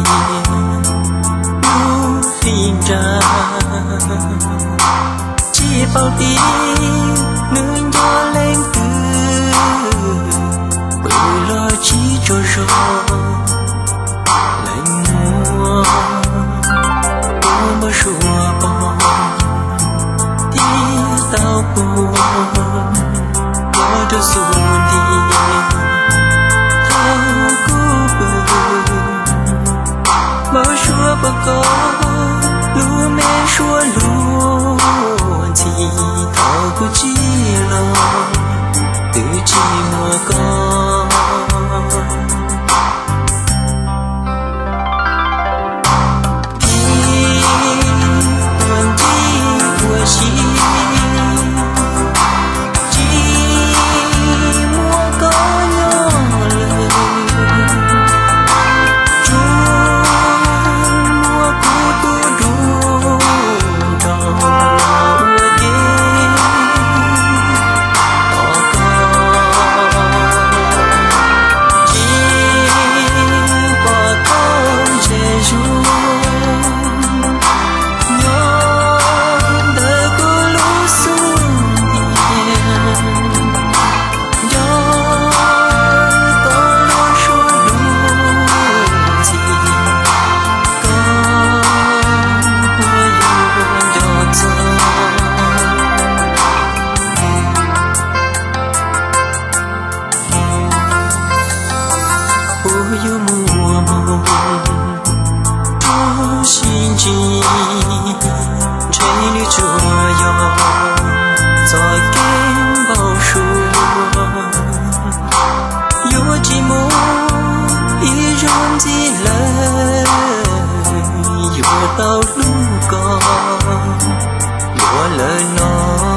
lu hình ra chỉ bao tí nương gió lên từ bự lo chỉ cho rồi lạnh mùa ô mơ sủa bò tí tao buồn có cho xuân đi thao cú bự bao xua bao có lu mẹ xua lu chỉ thao cú chi lo tự chi mùa con yêu mùa mộng cho xin chi trái như chùa gió rồi kém bao xua yêu chỉ muốn ý rộn gì lời yêu tao lúc còn yêu lời nói